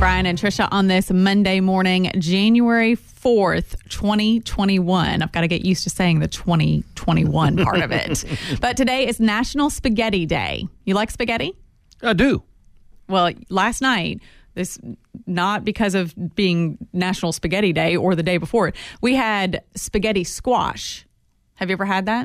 Brian and Trisha on this Monday morning, January 4th, 2021. I've got to get used to saying the 2021 part of it. But today is National Spaghetti Day. You like spaghetti? I do. Well, last night, this not because of being National Spaghetti Day or the day before, we had spaghetti squash. Have you ever had that?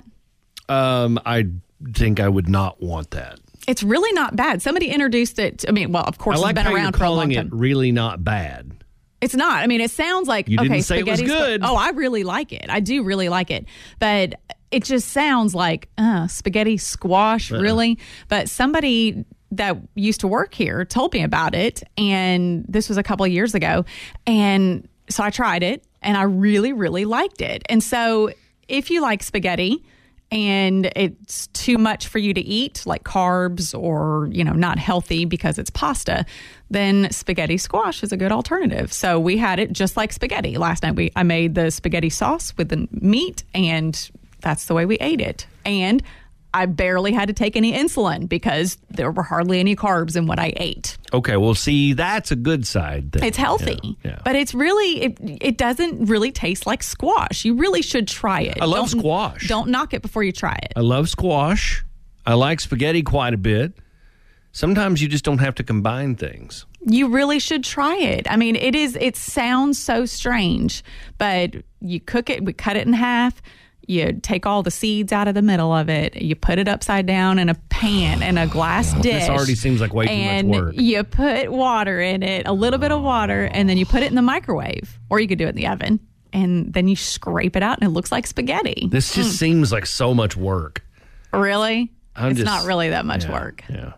I think I would not want that. It's really not bad. Somebody introduced it. I mean, well, of course, I like it's been how around you're for a long calling time. it really not bad. It's not. I mean, it sounds like, You okay, didn't say it was spaghetti's good. Oh, I really like it. I do really like it. But it just sounds like spaghetti squash, really. But somebody that used to work here told me about it, and this was a couple of years ago. And so I tried it, and I really, really liked it. And so if you like spaghetti and it's too much for you to eat, like carbs or, not healthy because it's pasta, then spaghetti squash is a good alternative. So we had it just like spaghetti. Last night I made the spaghetti sauce with the meat, and that's the way we ate it. And I barely had to take any insulin because there were hardly any carbs in what I ate. Okay, well, see, that's a good side thing. It's healthy, Yeah. but it's really, it doesn't really taste like squash. You really should try it. I love squash. Don't knock it before you try it. I love squash. I like spaghetti quite a bit. Sometimes you just don't have to combine things. You really should try it. I mean, it sounds so strange, but you cook it, we cut it in half. You take all the seeds out of the middle of it. You put it upside down in a pan in a glass dish. This already seems like way too much work. And you put water in it, a little bit of water, and then you put it in the microwave. Or you could do it in the oven. And then you scrape it out, and it looks like spaghetti. This just seems like so much work. Really? It's not really that much work. Yeah.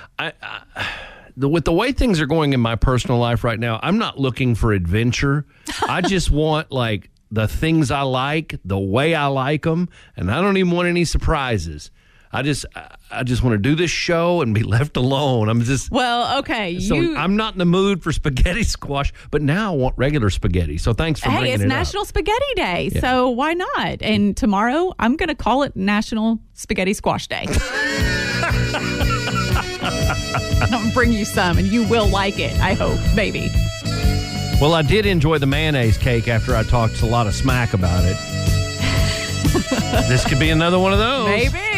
With the way things are going in my personal life right now, I'm not looking for adventure. I just want, the things I like, the way I like them, and I don't even want any surprises. I just want to do this show and be left alone. Well, okay. I'm not in the mood for spaghetti squash, but now I want regular spaghetti. So thanks for bringing it up. Hey, it's National Spaghetti Day, so why not? And tomorrow, I'm going to call it National Spaghetti Squash Day. I'm going to bring you some, and you will like it, I hope, maybe. Well, I did enjoy the mayonnaise cake after I talked a lot of smack about it. This could be another one of those. Maybe.